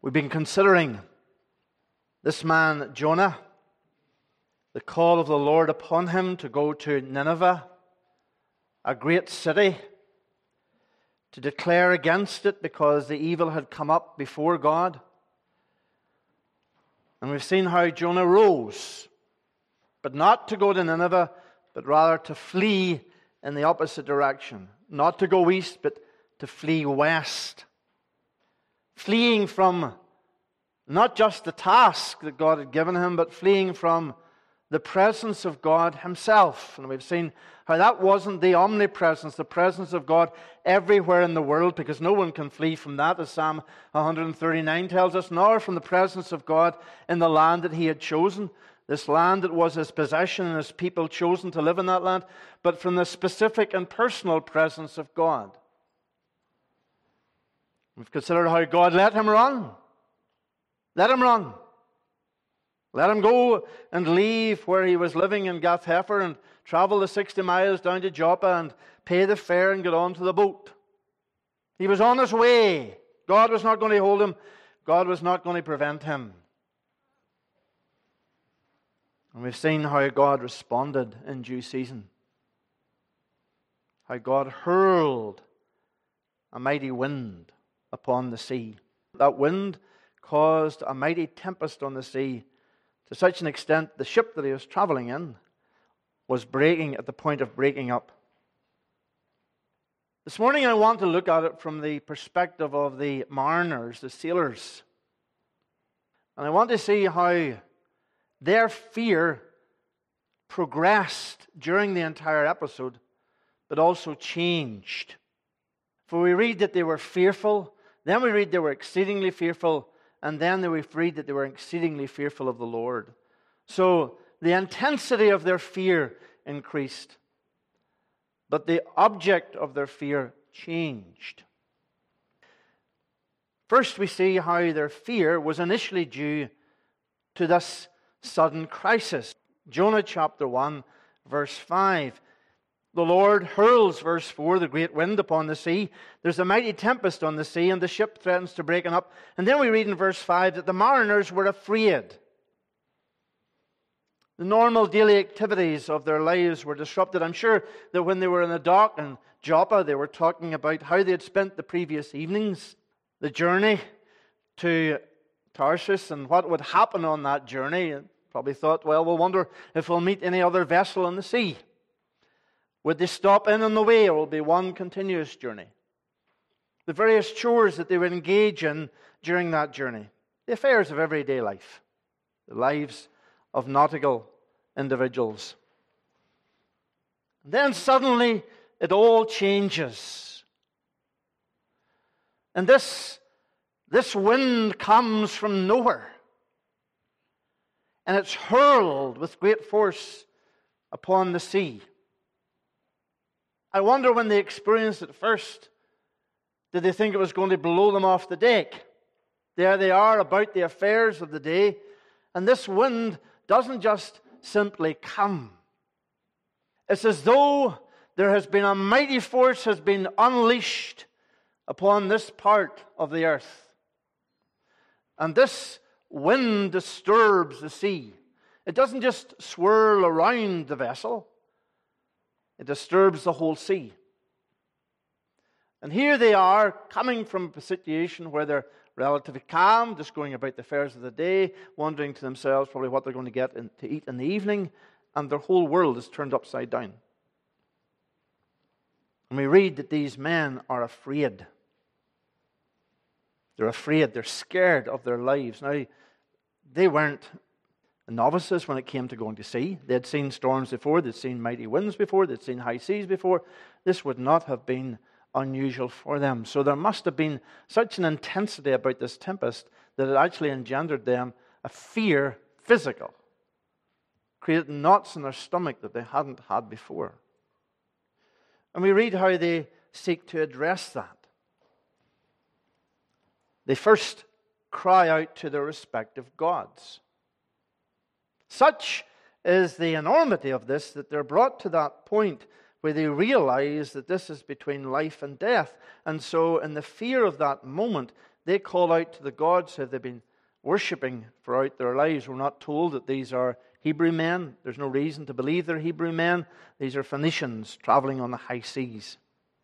We've been considering this man, Jonah, the call of the Lord upon him to go to Nineveh, a great city, to declare against it because the evil had come up before God. And we've seen how Jonah rose, but not to go to Nineveh, but rather to flee in the opposite direction. Not to go east, but to flee west. Fleeing from not just the task that God had given him, but fleeing from the presence of God Himself. And we've seen how that wasn't the omnipresence, the presence of God everywhere in the world, because no one can flee from that, as Psalm 139 tells us, nor from the presence of God in the land that He had chosen, this land that was His possession and His people chosen to live in that land, but from the specific and personal presence of God. We've considered how God let him run. Let him run. Let him go and leave where he was living in Gath Hepher and travel the 60 miles down to Joppa and pay the fare and get on to the boat. He was on his way. God was not going to hold him. God was not going to prevent him. And we've seen how God responded in due season. How God hurled a mighty wind upon the sea. That wind caused a mighty tempest on the sea, to such an extent the ship that he was traveling in was breaking at the point of breaking up. This morning I want to look at it from the perspective of the mariners, the sailors. And I want to see how their fear progressed during the entire episode, but also changed. For we read that they were fearful, then we read they were exceedingly fearful, and then we read that they were exceedingly fearful of the Lord. So the intensity of their fear increased, but the object of their fear changed. First, we see how their fear was initially due to this sudden crisis. Jonah chapter 1, verse 5. The Lord hurls, verse 4, the great wind upon the sea. There's a mighty tempest on the sea, and the ship threatens to break up. And then we read in verse 5 that the mariners were afraid. The normal daily activities of their lives were disrupted. I'm sure that when they were in the dock in Joppa, they were talking about how they had spent the previous evenings, the journey to Tarshish, and what would happen on that journey. And probably thought, well, we'll wonder if we'll meet any other vessel on the sea. Would they stop in on the way, or will it be one continuous journey? The various chores that they would engage in during that journey. The affairs of everyday life. The lives of nautical individuals. And then suddenly it all changes. And this wind comes from nowhere. And it's hurled with great force upon the sea. I wonder when they experienced it first, did they think it was going to blow them off the deck? There they are about the affairs of the day, and this wind doesn't just simply come. It's as though there has been a mighty force has been unleashed upon this part of the earth. And this wind disturbs the sea. It doesn't just swirl around the vessel. It disturbs the whole sea. And here they are, coming from a situation where they're relatively calm, just going about the affairs of the day, wondering to themselves probably what they're going to get to eat in the evening, and their whole world is turned upside down. And we read that these men are afraid. They're afraid, they're scared of their lives. Now, they weren't novices when it came to going to sea. They'd seen storms before, they'd seen mighty winds before, they'd seen high seas before. This would not have been unusual for them. So there must have been such an intensity about this tempest that it actually engendered them a fear, physical, created knots in their stomach that they hadn't had before. And we read how they seek to address that. They first cry out to their respective gods. Such is the enormity of this that they're brought to that point where they realize that this is between life and death. And so in the fear of that moment, they call out to the gods who they've been worshipping throughout their lives. We're not told that these are Hebrew men. There's no reason to believe they're Hebrew men. These are Phoenicians traveling on the high seas.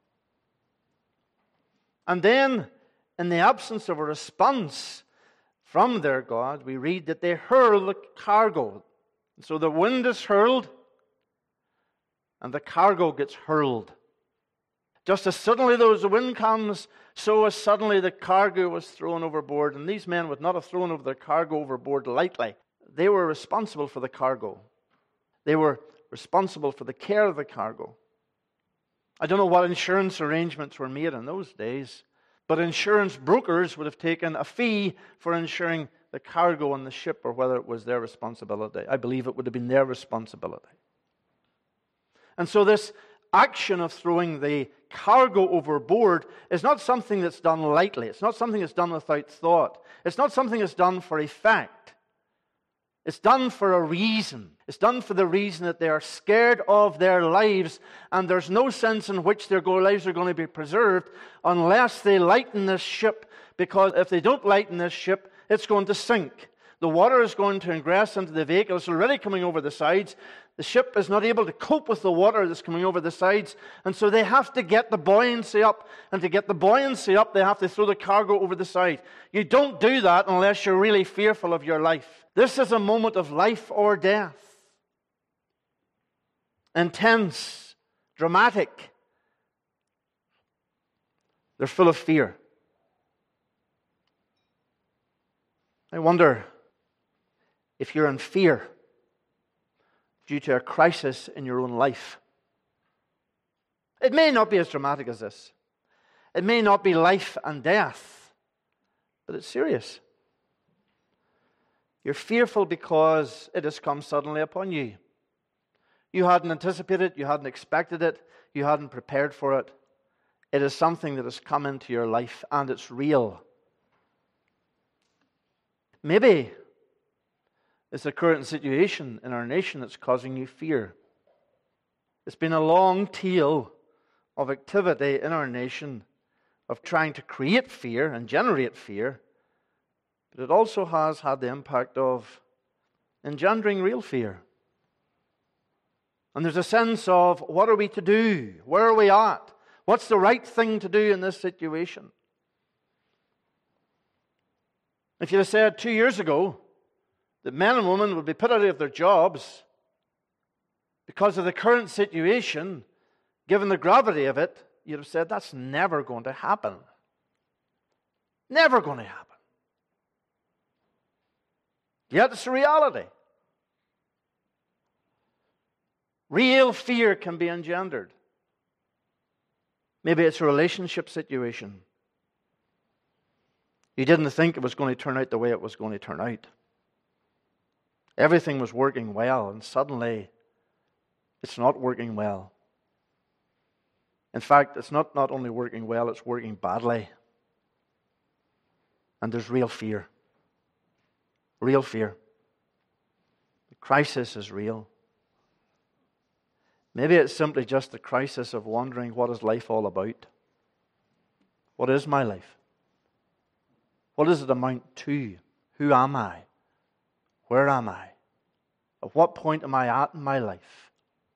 And then, in the absence of a response from their God, we read that they hurl the cargo. So the wind is hurled, and the cargo gets hurled. Just as suddenly the wind comes, so as suddenly the cargo was thrown overboard. And these men would not have thrown over their cargo overboard lightly. They were responsible for the cargo. They were responsible for the care of the cargo. I don't know what insurance arrangements were made in those days, but insurance brokers would have taken a fee for insuring the cargo on the ship, or whether it was their responsibility. I believe it would have been their responsibility. And so this action of throwing the cargo overboard is not something that's done lightly. It's not something that's done without thought. It's not something that's done for effect. It's done for a reason. It's done for the reason that they are scared of their lives, and there's no sense in which their lives are going to be preserved unless they lighten this ship, because if they don't lighten this ship, it's going to sink. The water is going to ingress into the vehicle. It's already coming over the sides. The ship is not able to cope with the water that's coming over the sides, and so they have to get the buoyancy up. And to get the buoyancy up, they have to throw the cargo over the side. You don't do that unless you're really fearful of your life. This is a moment of life or death. Intense, dramatic. They're full of fear. I wonder if you're in fear due to a crisis in your own life. It may not be as dramatic as this. It may not be life and death, but it's serious. You're fearful because it has come suddenly upon you. You hadn't anticipated it, you hadn't expected it, you hadn't prepared for it. It is something that has come into your life, and it's real. Maybe it's the current situation in our nation that's causing you fear. It's been a long tale of activity in our nation of trying to create fear and generate fear, but it also has had the impact of engendering real fear. And there's a sense of, what are we to do? Where are we at? What's the right thing to do in this situation? If you'd have said 2 years ago that men and women would be put out of their jobs because of the current situation, given the gravity of it, you'd have said that's never going to happen. Never going to happen. Yet it's a reality. Real fear can be engendered. Maybe it's a relationship situation. You didn't think it was going to turn out the way it was going to turn out. Everything was working well, and suddenly it's not working well. In fact, it's not only working well, it's working badly. And there's real fear. Real fear. The crisis is real. Maybe it's simply just the crisis of wondering, what is life all about? What is my life? What does it amount to? Who am I? Where am I? At what point am I at in my life?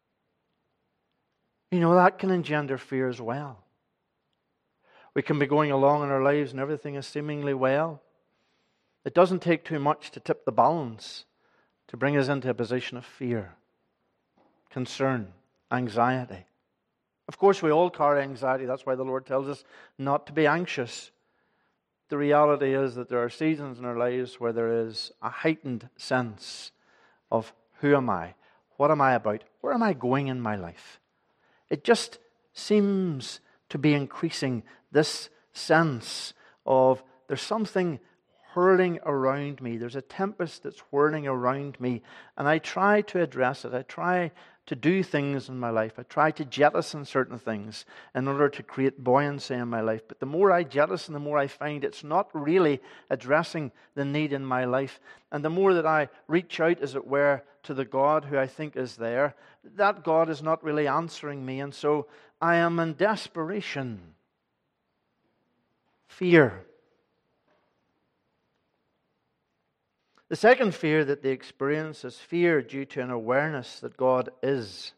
You know, that can engender fear as well. We can be going along in our lives and everything is seemingly well. It doesn't take too much to tip the balance to bring us into a position of fear, concern, anxiety. Of course, we all carry anxiety. That's why the Lord tells us not to be anxious. The reality is that there are seasons in our lives where there is a heightened sense of, who am I? What am I about? Where am I going in my life? It just seems to be increasing, this sense of there's something whirling around me. There's a tempest that's whirling around me, and I try to address it. I try to do things in my life. I try to jettison certain things in order to create buoyancy in my life. But the more I jettison, the more I find it's not really addressing the need in my life. And the more that I reach out, as it were, to the God who I think is there, that God is not really answering me. And so I am in desperation. Fear. The second fear that they experience is fear due to an awareness that God is.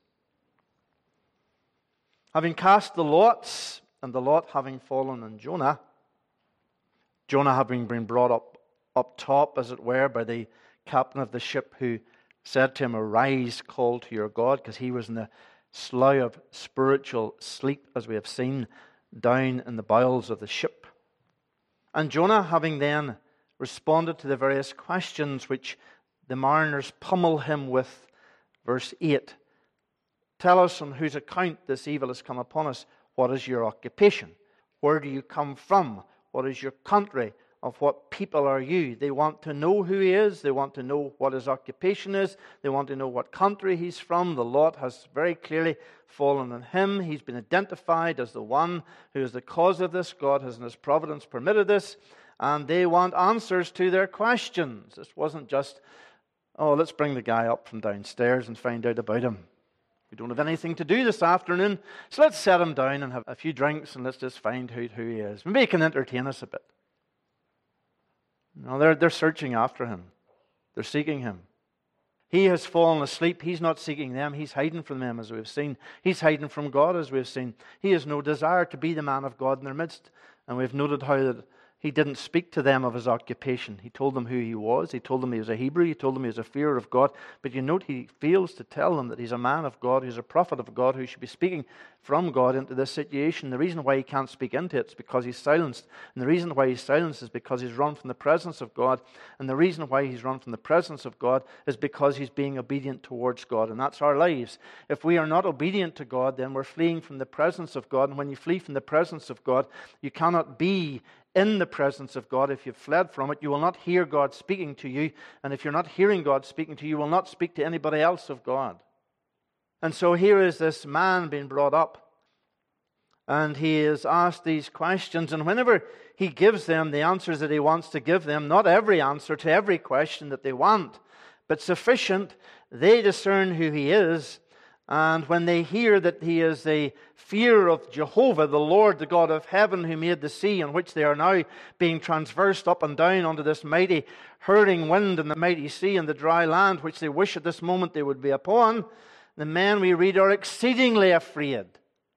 Having cast the lots, and the lot having fallen on Jonah, Jonah having been brought up top, as it were, by the captain of the ship, who said to him, "Arise, call to your God," because he was in the slough of spiritual sleep, as we have seen, down in the bowels of the ship. And Jonah, having then responded to the various questions which the mariners pummel him with, verse 8, "Tell us on whose account this evil has come upon us. What is your occupation? Where do you come from? What is your country? Of what people are you?" They want to know who he is. They want to know what his occupation is. They want to know what country he's from. The lot has very clearly fallen on him. He's been identified as the one who is the cause of this. God has in his providence permitted this. And they want answers to their questions. This wasn't just, let's bring the guy up from downstairs and find out about him. We don't have anything to do this afternoon, so let's set him down and have a few drinks and let's just find out who he is. Maybe he can entertain us a bit. No, they're searching after him. They're seeking him. He has fallen asleep. He's not seeking them. He's hiding from them, as we've seen. He's hiding from God, as we've seen. He has no desire to be the man of God in their midst. And we've noted how that he didn't speak to them of his occupation. He told them who he was. He told them he was a Hebrew. He told them he was a fearer of God. But you note he fails to tell them that he's a man of God, who's a prophet of God, who should be speaking from God into this situation. The reason why he can't speak into it is because he's silenced. And the reason why he's silenced is because he's run from the presence of God. And the reason why he's run from the presence of God is because he's being obedient towards God. And that's our lives. If we are not obedient to God, then we're fleeing from the presence of God. And when you flee from the presence of God, you cannot be in the presence of God. If you've fled from it, you will not hear God speaking to you. And if you're not hearing God speaking to you, you will not speak to anybody else of God. And so here is this man being brought up. And he is asked these questions. And whenever he gives them the answers that he wants to give them, not every answer to every question that they want, but sufficient, they discern who he is. And when they hear that he is the fear of Jehovah, the Lord, the God of heaven, who made the sea, in which they are now being transversed up and down onto this mighty hurling wind and the mighty sea and the dry land, which they wish at this moment they would be upon, the men, we read, are exceedingly afraid.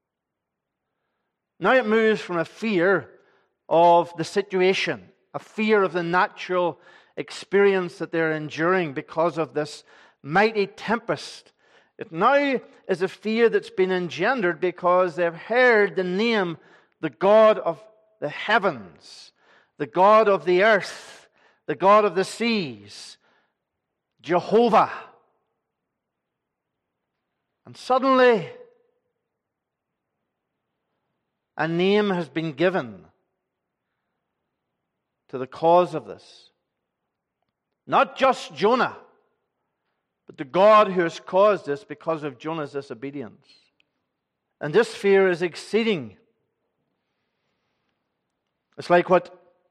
Now it moves from a fear of the situation, a fear of the natural experience that they're enduring because of this mighty tempest. It now is a fear that's been engendered because they've heard the name, the God of the heavens, the God of the earth, the God of the seas, Jehovah. And suddenly, a name has been given to the cause of this. Not just Jonah, but the God who has caused this because of Jonah's disobedience. And this fear is exceeding. It's like what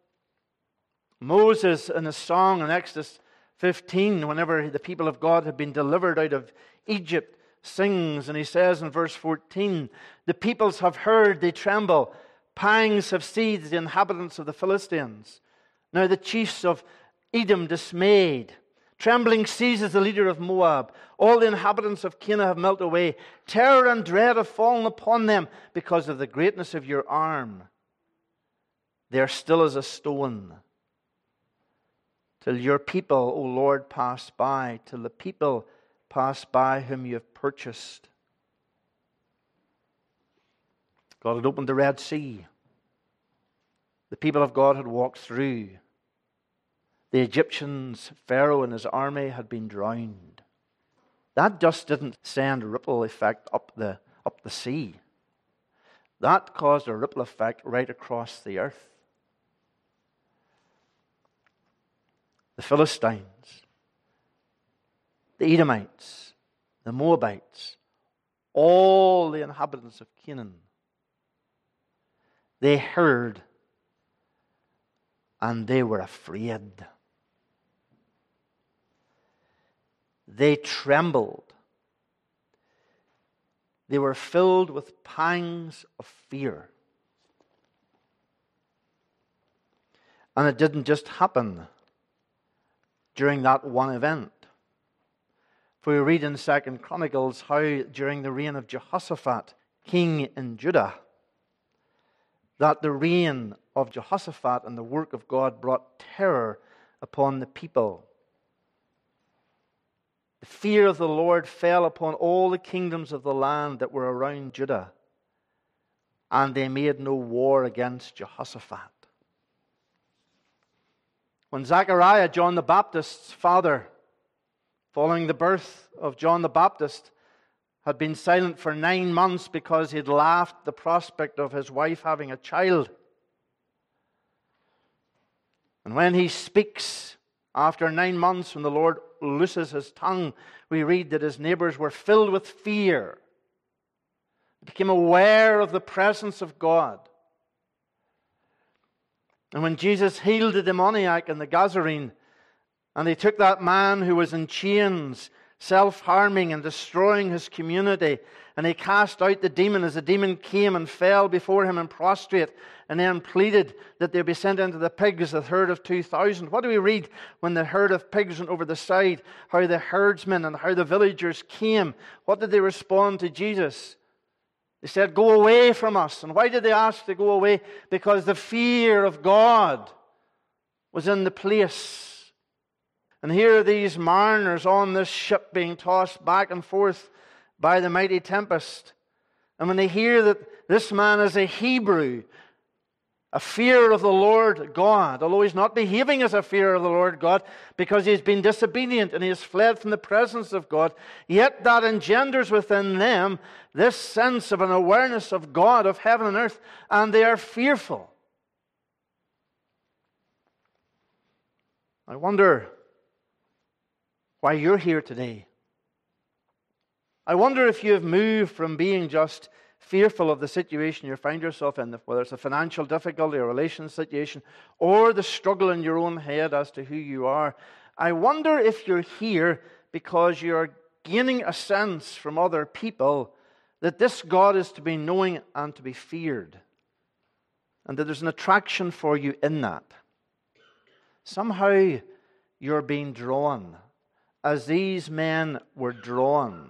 Moses in his song in Exodus 15, whenever the people of God had been delivered out of Egypt, sings, and he says in verse 14, "The peoples have heard, they tremble. Pangs have seized the inhabitants of the Philistines. Now the chiefs of Edom dismayed. Trembling seizes the leader of Moab. All the inhabitants of Canaan have melted away. Terror and dread have fallen upon them because of the greatness of your arm. They are still as a stone, till your people, O Lord, pass by, till the people pass by whom you have purchased." God had opened the Red Sea. The people of God had walked through. The Egyptians, Pharaoh and his army, had been drowned. That just didn't send a ripple effect up the sea. That caused a ripple effect right across the earth. The Philistines, the Edomites, the Moabites, all the inhabitants of Canaan, they heard and they were afraid. They trembled. They were filled with pangs of fear. And it didn't just happen during that one event. For we read in 2 Chronicles how during the reign of Jehoshaphat, king in Judah, that the reign of Jehoshaphat and the work of God brought terror upon the people. The fear of the Lord fell upon all the kingdoms of the land that were around Judah, and they made no war against Jehoshaphat. When Zechariah, John the Baptist's father, following the birth of John the Baptist, had been silent for 9 months because he had laughed at the prospect of his wife having a child. And when he speaks after 9 months, when the Lord looses his tongue, we read that his neighbors were filled with fear. They became aware of the presence of God. And when Jesus healed the demoniac in the Gadarene, and he took that man who was in chains, self-harming and destroying his community, and he cast out the demon as the demon came and fell before him and prostrate, and then pleaded that they be sent into the pigs, the herd of 2,000. What do we read when the herd of pigs went over the side? How the herdsmen and how the villagers came. What did they respond to Jesus? They said, "Go away from us." And why did they ask to go away? Because the fear of God was in the place. And here are these mariners on this ship being tossed back and forth by the mighty tempest. And when they hear that this man is a Hebrew, a fear of the Lord God, although he's not behaving as a fear of the Lord God because he's been disobedient and he has fled from the presence of God, yet that engenders within them this sense of an awareness of God, of heaven and earth, and they are fearful. I wonder why you're here today. I wonder if you have moved from being just fearful of the situation you find yourself in, whether it's a financial difficulty or relational situation, or the struggle in your own head as to who you are. I wonder if you're here because you're gaining a sense from other people that this God is to be known and to be feared, and that there's an attraction for you in that. Somehow you're being drawn, as these men were drawn.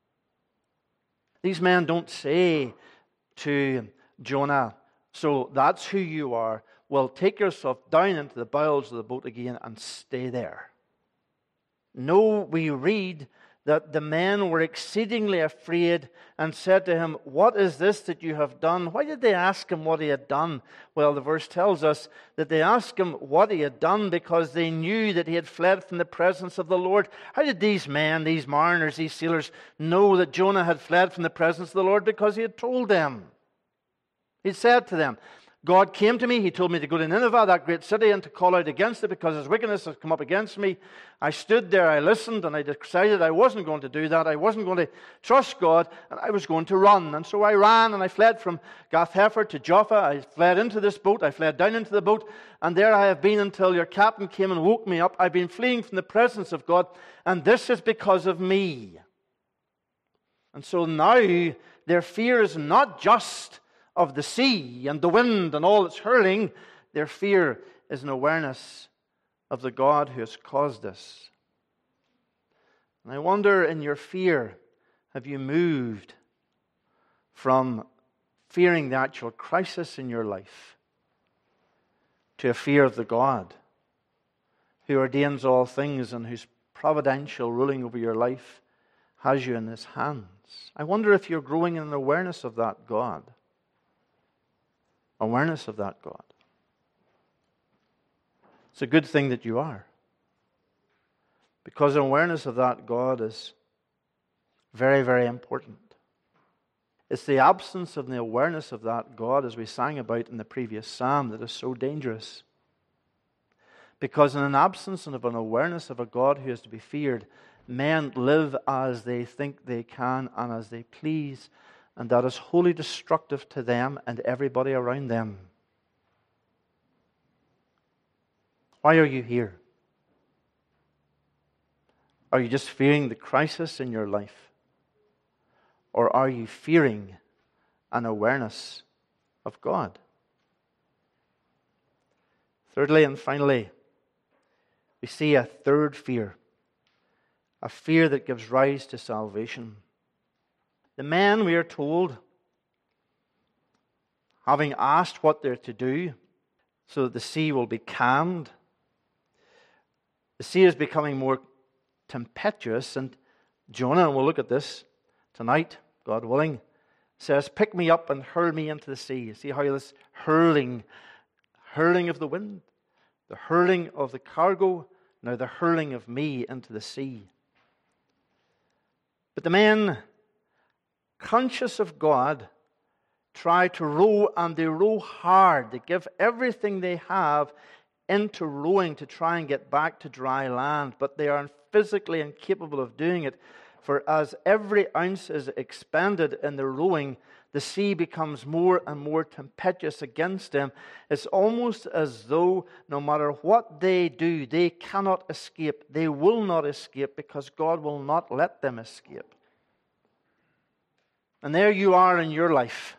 These men don't say to Jonah, "So that's who you are. Well, take yourself down into the bowels of the boat again and stay there." No, we read that the men were exceedingly afraid and said to him, "What is this that you have done?" Why did they ask him what he had done? Well, the verse tells us that they asked him what he had done because they knew that he had fled from the presence of the Lord. How did these men, these mariners, these sailors know that Jonah had fled from the presence of the Lord? Because he had told them. He said to them, "God came to me, He told me to go to Nineveh, that great city, and to call out against it because its wickedness has come up against me. I stood there, I listened, and I decided I wasn't going to do that. I wasn't going to trust God, and I was going to run. And so I ran, and I fled from Gath-Hepher to Joppa. I fled into this boat, I fled down into the boat, and there I have been until your captain came and woke me up. I've been fleeing from the presence of God, and this is because of me." And so now their fear is not just of the sea and the wind and all its hurling. Their fear is an awareness of the God who has caused this. And I wonder, in your fear, have you moved from fearing the actual crisis in your life to a fear of the God who ordains all things and whose providential ruling over your life has you in His hands? I wonder if you're growing in an awareness of that God. Awareness of that God. It's a good thing that you are. Because awareness of that God is very, very important. It's the absence of the awareness of that God, as we sang about in the previous psalm, that is so dangerous. Because in an absence of an awareness of a God who is to be feared, men live as they think they can and as they please, and that is wholly destructive to them and everybody around them. Why are you here? Are you just fearing the crisis in your life? Or are you fearing an awareness of God? Thirdly and finally, we see a third fear, a fear that gives rise to salvation. The men, we are told, having asked what they're to do so that the sea will be calmed, the sea is becoming more tempestuous, and Jonah, and we'll look at this tonight, God willing, says, "Pick me up and hurl me into the sea." You see how this hurling of the wind, the hurling of the cargo, now the hurling of me into the sea. But the men, conscious of God, try to row, and they row hard. They give everything they have into rowing to try and get back to dry land, but they are physically incapable of doing it. For as every ounce is expended in the rowing, the sea becomes more and more tempestuous against them. It's almost as though no matter what they do, they cannot escape. They will not escape because God will not let them escape. And there you are in your life.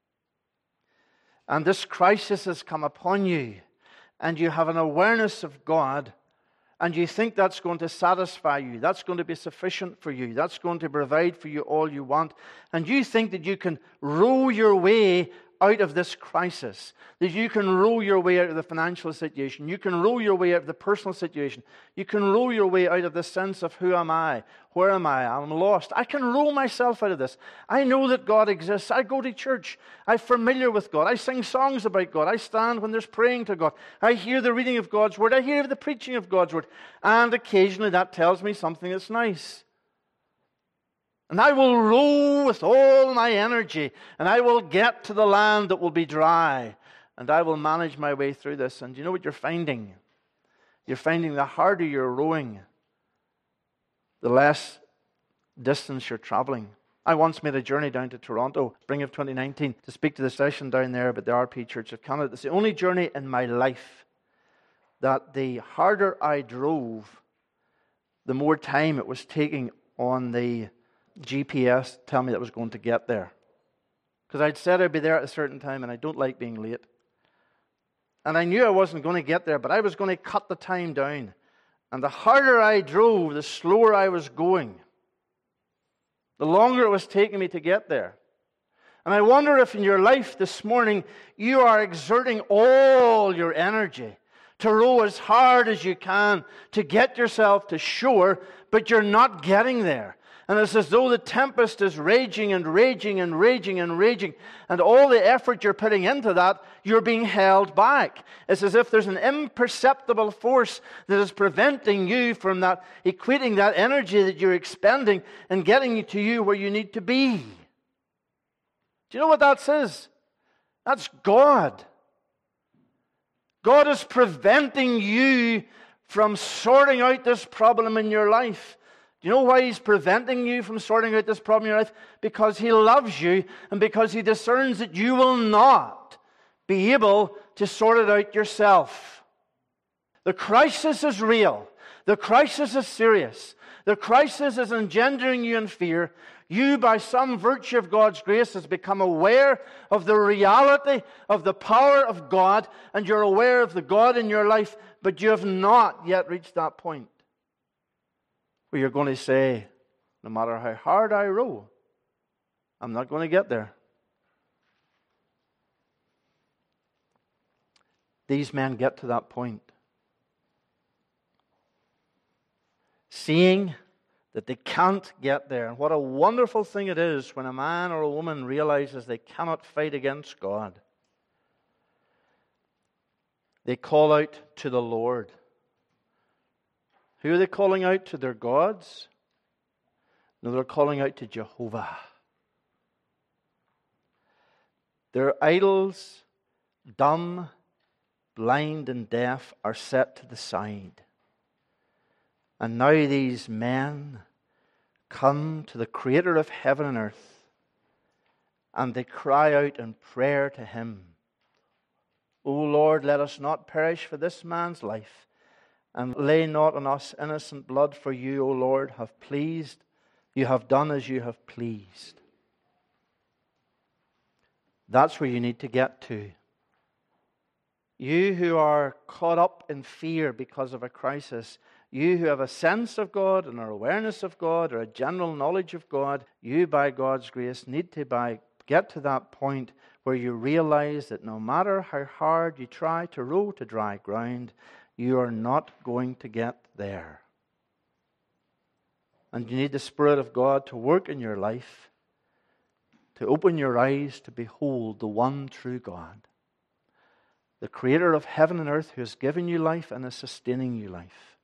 And this crisis has come upon you, and you have an awareness of God, and you think that's going to satisfy you, that's going to be sufficient for you, that's going to provide for you all you want, and you think that you can row your way out of this crisis, that you can row your way out of the financial situation, you can row your way out of the personal situation, you can row your way out of the sense of who am I, where am I, I'm lost. I can row myself out of this. I know that God exists. I go to church. I'm familiar with God. I sing songs about God. I stand when there's praying to God. I hear the reading of God's Word. I hear the preaching of God's Word. And occasionally that tells me something that's nice. And I will row with all my energy, and I will get to the land that will be dry, and I will manage my way through this. And you know what you're finding? You're finding the harder you're rowing, the less distance you're traveling. I once made a journey down to Toronto, spring of 2019, to speak to the session down there about the RP Church of Canada. It's the only journey in my life that the harder I drove, the more time it was taking on the GPS tell me that I was going to get there. Because I'd said I'd be there at a certain time, and I don't like being late. And I knew I wasn't going to get there, but I was going to cut the time down. And the harder I drove, the slower I was going. The longer it was taking me to get there. And I wonder if in your life this morning, you are exerting all your energy to row as hard as you can to get yourself to shore, but you're not getting there. And it's as though the tempest is raging and raging and raging and raging. And all the effort you're putting into that, you're being held back. It's as if there's an imperceptible force that is preventing you from that, equating that energy that you're expending and getting you to you where you need to be. Do you know what that says? That's God. God is preventing you from sorting out this problem in your life. Do you know why He's preventing you from sorting out this problem in your life? Because He loves you, and because He discerns that you will not be able to sort it out yourself. The crisis is real. The crisis is serious. The crisis is engendering you in fear. You, by some virtue of God's grace, has become aware of the reality of the power of God, and you're aware of the God in your life, but you have not yet reached that point where you're going to say, no matter how hard I row, I'm not going to get there. These men get to that point. Seeing that they can't get there. And what a wonderful thing it is when a man or a woman realizes they cannot fight against God. They call out to the Lord. Who are they calling out to? Their gods? No, they're calling out to Jehovah. Their idols, dumb, blind, and deaf, are set to the side. And now these men come to the Creator of heaven and earth, and they cry out in prayer to Him. O Lord, let us not perish for this man's life, and lay not on us innocent blood, for you, O Lord, have pleased. You have done as you have pleased. That's where you need to get to. You who are caught up in fear because of a crisis, you who have a sense of God and an awareness of God or a general knowledge of God, you by God's grace need to get to that point where you realize that no matter how hard you try to row to dry ground, you are not going to get there. And you need the Spirit of God to work in your life, to open your eyes to behold the one true God, the Creator of heaven and earth, who has given you life and is sustaining you life,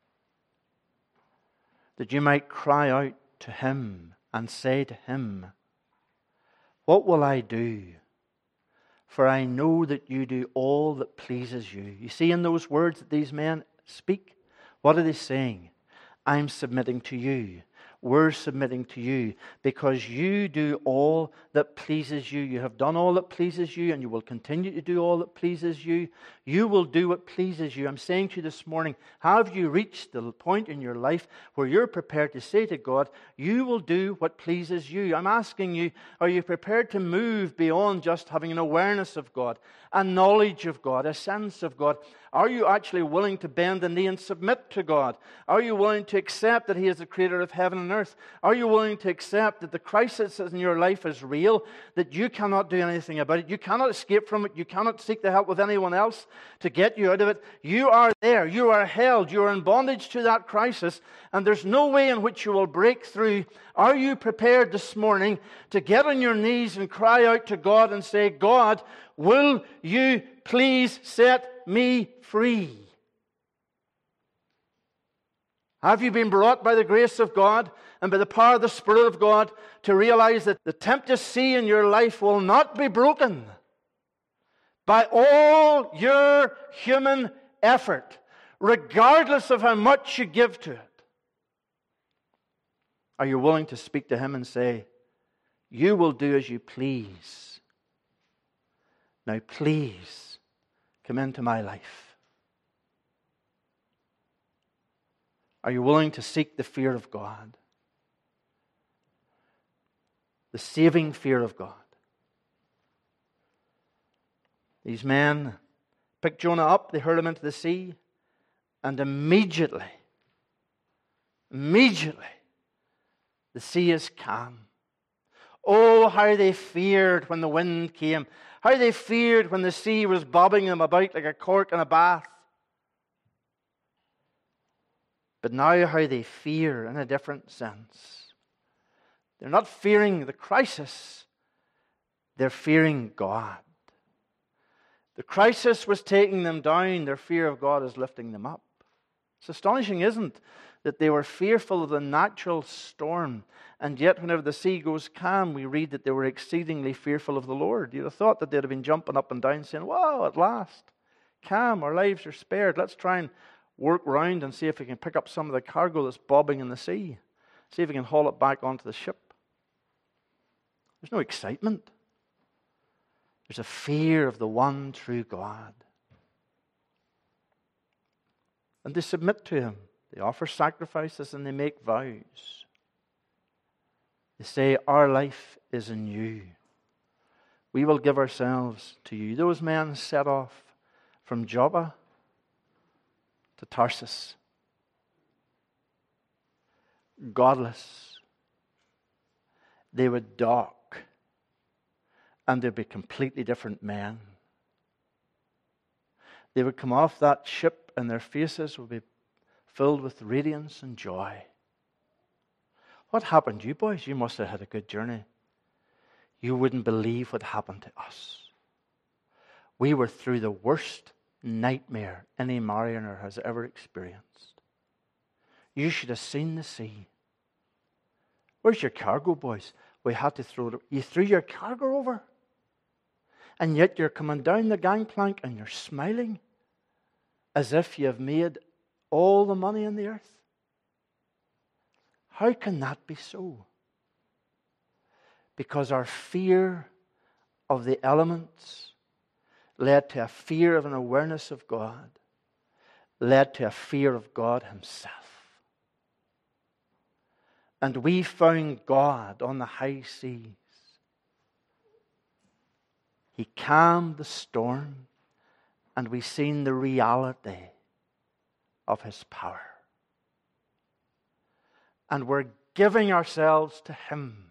that you might cry out to Him and say to Him, "What will I do? For I know that you do all that pleases you." You see, in those words that these men speak, what are they saying? I'm submitting to you. We're submitting to you because you do all that pleases you. You have done all that pleases you, and you will continue to do all that pleases you. You will do what pleases you. I'm saying to you this morning, have you reached the point in your life where you're prepared to say to God, you will do what pleases you? I'm asking you, are you prepared to move beyond just having an awareness of God, a knowledge of God, a sense of God? Are you actually willing to bend the knee and submit to God? Are you willing to accept that He is the Creator of heaven and earth? Are you willing to accept that the crisis in your life is real, that you cannot do anything about it? You cannot escape from it. You cannot seek the help with anyone else to get you out of it. You are there. You are held. You are in bondage to that crisis, and there's no way in which you will break through. Are you prepared this morning to get on your knees and cry out to God and say, God, will you please set me free? Have you been brought by the grace of God and by the power of the Spirit of God to realize that the tempest sea in your life will not be broken by all your human effort, regardless of how much you give to it? Are you willing to speak to Him and say, you will do as you please? Now please come into my life. Are you willing to seek the fear of God? The saving fear of God. These men picked Jonah up, they hurled him into the sea, and immediately, the sea is calm. Oh, how they feared when the wind came. How they feared when the sea was bobbing them about like a cork in a bath. But now how they fear in a different sense. They're not fearing the crisis. They're fearing God. The crisis was taking them down. Their fear of God is lifting them up. It's astonishing, isn't it, that they were fearful of the natural storm. And yet whenever the sea goes calm, we read that they were exceedingly fearful of the Lord. You'd have thought that they'd have been jumping up and down saying, wow, at last, calm, our lives are spared. Let's try and work round and see if we can pick up some of the cargo that's bobbing in the sea. See if we can haul it back onto the ship. There's no excitement. There's a fear of the one true God. And they submit to Him. They offer sacrifices and they make vows. They say, our life is in you. We will give ourselves to you. Those men set off from Joppa to Tarsus. Godless. They would dock and they'd be completely different men. They would come off that ship and their faces would be filled with radiance and joy. What happened to you boys? You must have had a good journey. You wouldn't believe what happened to us. We were through the worst nightmare any mariner has ever experienced. You should have seen the sea. Where's your cargo, boys? We had to throw it. You threw your cargo over. And yet you're coming down the gangplank and you're smiling as if you have made all the money in the earth. How can that be so? Because our fear of the elements led to a fear of an awareness of God, led to a fear of God Himself. And we found God on the high seas. He calmed the storm and we've seen the reality of His power. And we're giving ourselves to Him.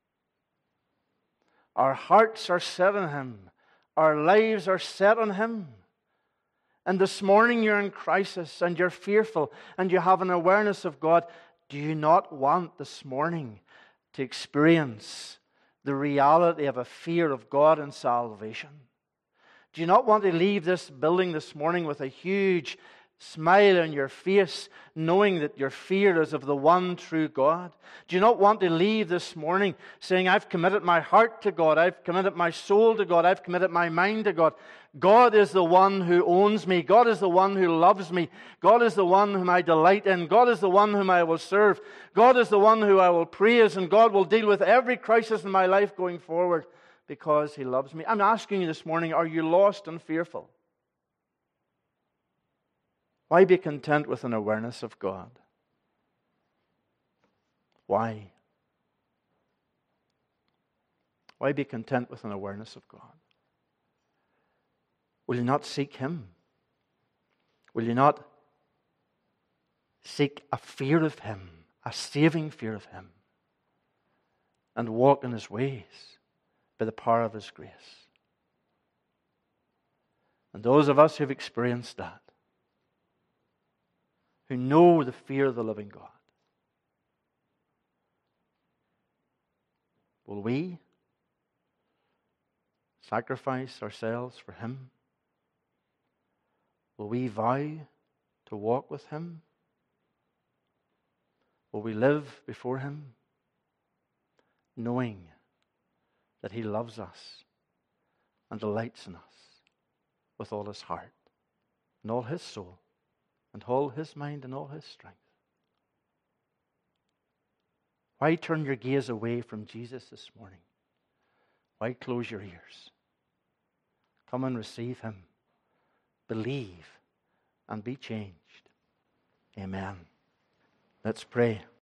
Our hearts are set on Him. Our lives are set on Him. And this morning you're in crisis and you're fearful and you have an awareness of God. Do you not want this morning to experience the reality of a fear of God and salvation? Do you not want to leave this building this morning with a huge smile on your face, knowing that your fear is of the one true God? Do you not want to leave this morning saying, I've committed my heart to God, I've committed my soul to God, I've committed my mind to God. God is the one who owns me. God is the one who loves me. God is the one whom I delight in. God is the one whom I will serve. God is the one who I will praise, and God will deal with every crisis in my life going forward because He loves me. I'm asking you this morning, are you lost and fearful? Why be content with an awareness of God? Why? Why be content with an awareness of God? Will you not seek Him? Will you not seek a fear of Him, a saving fear of Him, and walk in His ways by the power of His grace? And those of us who've experienced that, who know the fear of the living God, will we sacrifice ourselves for Him? Will we vow to walk with Him? Will we live before Him knowing that He loves us and delights in us with all His heart and all His soul and all His mind and all His strength? Why turn your gaze away from Jesus this morning? Why close your ears? Come and receive Him. Believe and be changed. Amen. Let's pray.